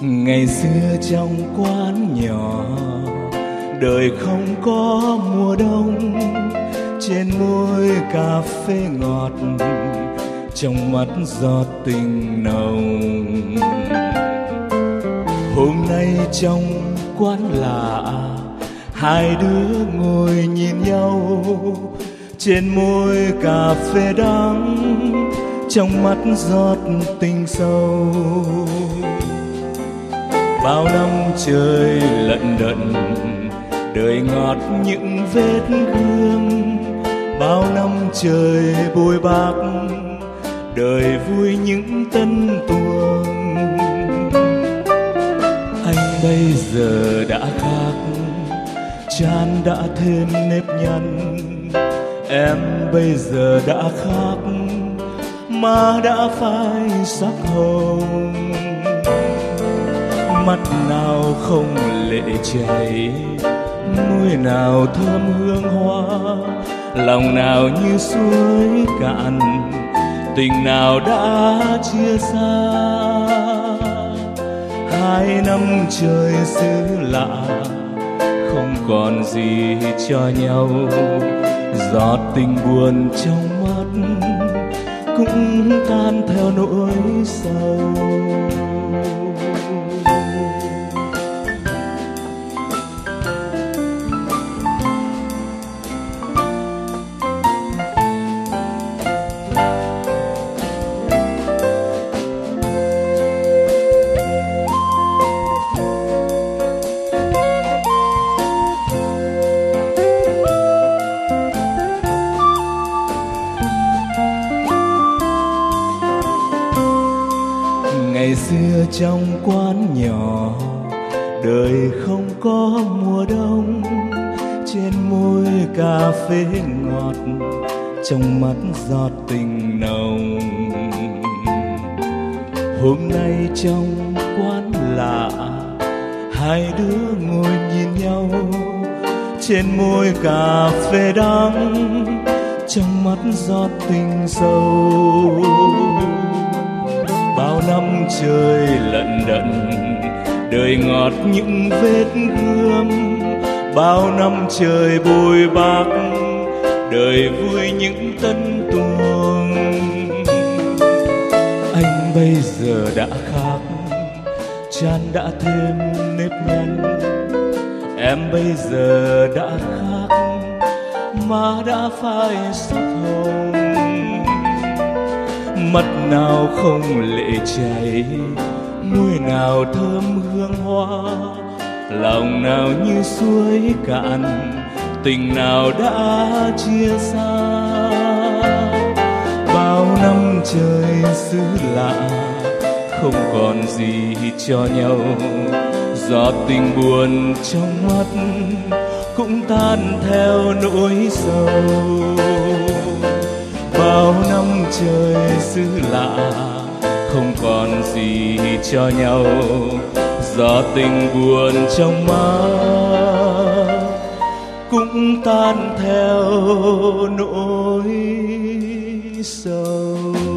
Ngày xưa trong quán nhỏ, đời không có mùa đông, trên môi cà phê ngọt, trong mắt giọt tình nồng. Hôm nay trong quán lạ, hai đứa ngồi nhìn nhau, trên môi cà phê đắng, trong mắt giọt tình sâu. Bao năm trời lận đận, đời ngọt những vết gươm. Bao năm trời bồi bạc, đời vui những tân tuồng. Anh bây giờ đã khác, trán đã thêm nếp nhăn. Em bây giờ đã khác, má đã phai sắc hồng. Mắt nào không lệ chảy, môi nào thơm hương hoa, lòng nào như suối cạn, tình nào đã chia xa. 2 năm trời xứ lạ, không còn gì cho nhau. Giọt tình buồn trong mắt cũng tan theo nỗi sầu. Ngày xưa trong quán nhỏ, đời không có mùa đông, trên môi cà phê ngọt, trong mắt giọt tình nồng. Hôm nay trong quán lạ, hai đứa ngồi nhìn nhau, trên môi cà phê đắng, trong mắt giọt tình sâu. Bao năm trời lận đận, đời ngọt những vết gươm. Bao năm trời bồi bạc, đời vui những tân tuồng. Anh bây giờ đã khác, trán đã thêm nếp nhăn. Em bây giờ đã khác, má đã phai sắc hồng. Mắt nào không lệ chảy, môi nào thơm hương hoa, lòng nào như suối cạn, tình nào đã chia xa. Bao năm trời xứ lạ, không còn gì cho nhau. Giọt tình buồn trong mắt cũng tan theo nỗi sầu. Bao năm trời xứ lạ, không còn gì cho nhau. Giọt tình buồn trong mắt cũng tan theo nỗi sầu.